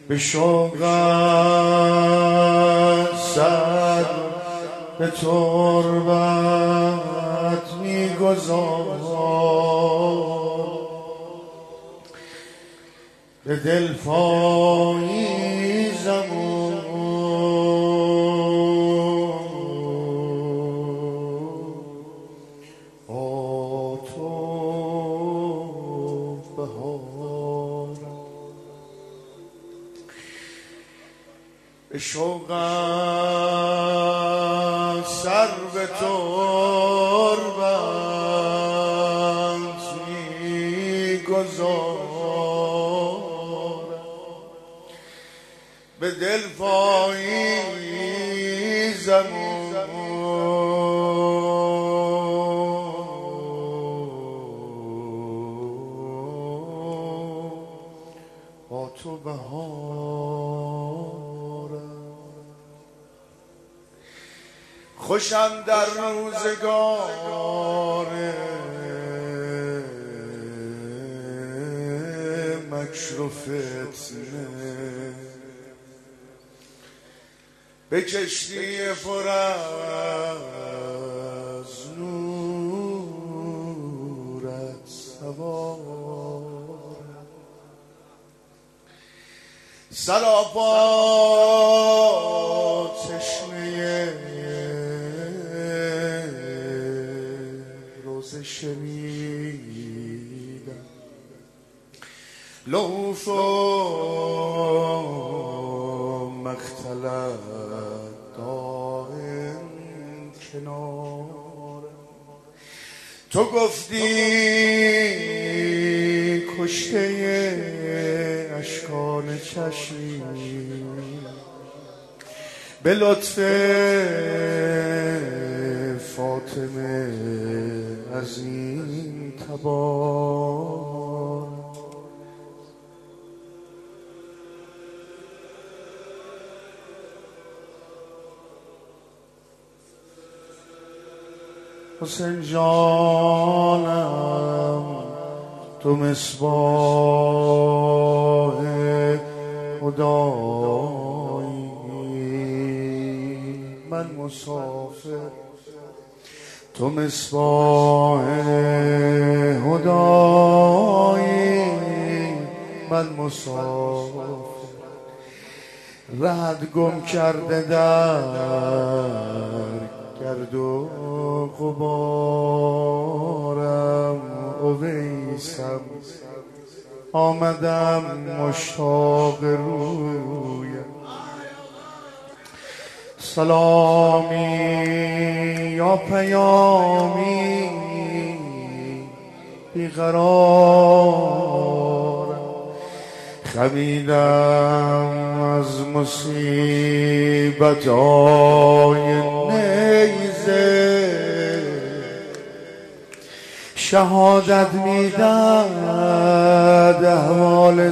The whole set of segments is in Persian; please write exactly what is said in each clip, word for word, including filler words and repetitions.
به شوقم سر به تربت میگذار، به دل پاییزم با تو بهارم. به شوقم سر به تربت میگذارم، به دل پاییزم با تو بهارم. خوشم در روزگار مکر و فتنه، به کشتی پر از نورت سوارم، سراپا چشمه روز شنیدم، لوف و مختلط دائم کنارم. تو گفتی کشته اشکان چشمی، به لطف فاطمه از این تبار. حسین جانم تو مصباح خدایی، من مسافر. تو مصباح خدایی، من مسافر. رد گم کرده در گرد و غبارم، اویسم آمدم مشتاق رویم. سلامی یا پیامی بیقرارم، خمیدم از مصیبت‌های نیزه، شهادت میداد احوال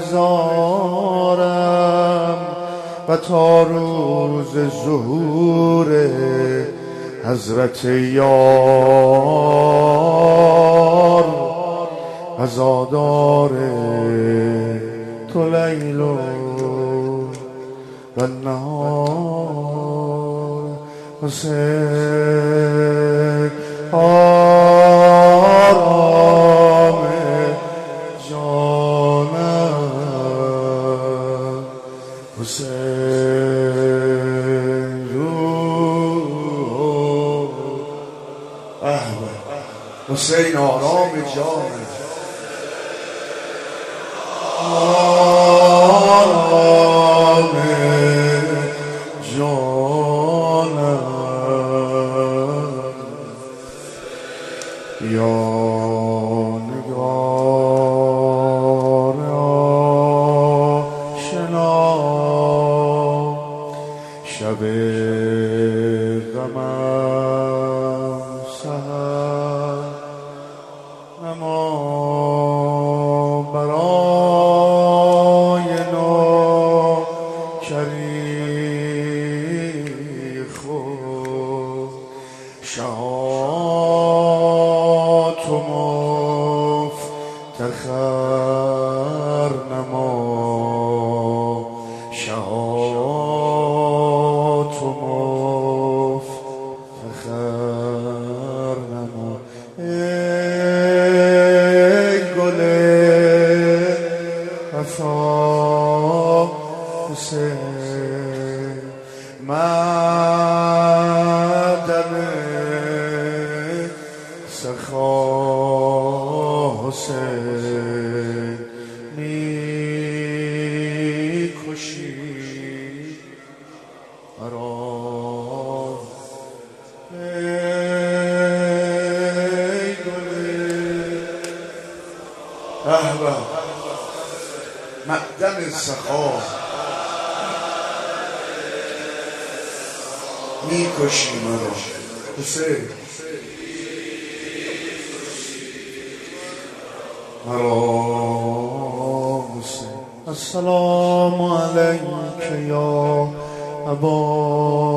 زارم، و تا روز ظهور حضرت یار عزادار تو لیل و نهار. حسین آرام جانم، حسین روح احمد، حسین آرام جانم، آرام جانم. یا نگار آشنا، شب غمم سحر نما، برای نوکری خود شهات و مفتخر نما، معدن سخا حسین می کشی مرا ای گل به معدن سخا می کشی مرا حسین مرا حسین. السلام علیک یا ابا